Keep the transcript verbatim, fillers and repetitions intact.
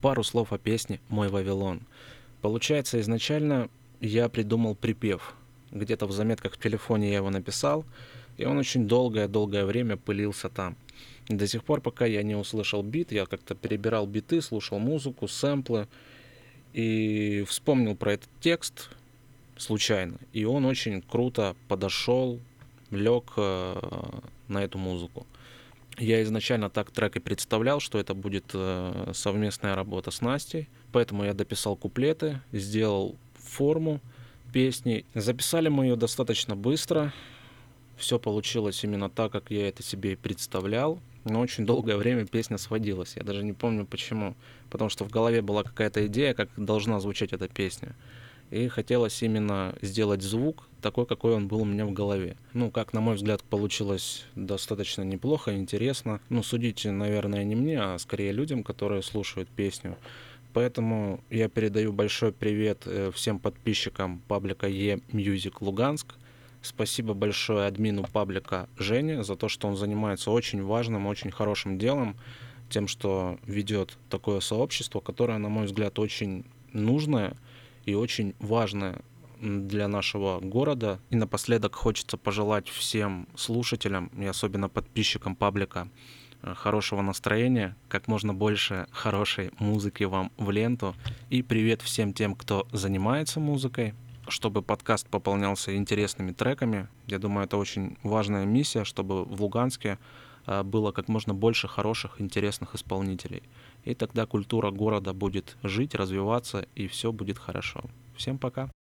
Пару слов о песне «Мой Вавилон». Получается, изначально я придумал припев. Где-то в заметках в телефоне я его написал, и он очень долгое-долгое время пылился там. До сих пор, пока я не услышал бит, я как-то перебирал биты, слушал музыку, сэмплы, и вспомнил про этот текст случайно. И он очень круто подошел, лег э, на эту музыку. Я изначально так трек и представлял, что это будет э, совместная работа с Настей, поэтому я дописал куплеты, сделал форму песни. Записали мы ее достаточно быстро, все получилось именно так, как я это себе и представлял, но очень долгое время песня сводилась, я даже не помню почему, потому что в голове была какая-то идея, как должна звучать эта песня. И хотелось именно сделать звук такой, какой он был у меня в голове. Ну, как, на мой взгляд, получилось достаточно неплохо, интересно. Ну, судите, наверное, не мне, а скорее людям, которые слушают песню. Поэтому я передаю большой привет всем подписчикам паблика E-Music Луганск. Спасибо большое админу паблика Жене за то, что он занимается очень важным, очень хорошим делом, тем, что ведет такое сообщество, которое, на мой взгляд, очень нужное и очень важное для нашего города. И напоследок хочется пожелать всем слушателям и особенно подписчикам паблика хорошего настроения, как можно больше хорошей музыки вам в ленту. И привет всем тем, кто занимается музыкой, чтобы подкаст пополнялся интересными треками. Я думаю, это очень важная миссия, чтобы в Луганске было как можно больше хороших, интересных исполнителей. И тогда культура города будет жить, развиваться, и все будет хорошо. Всем пока!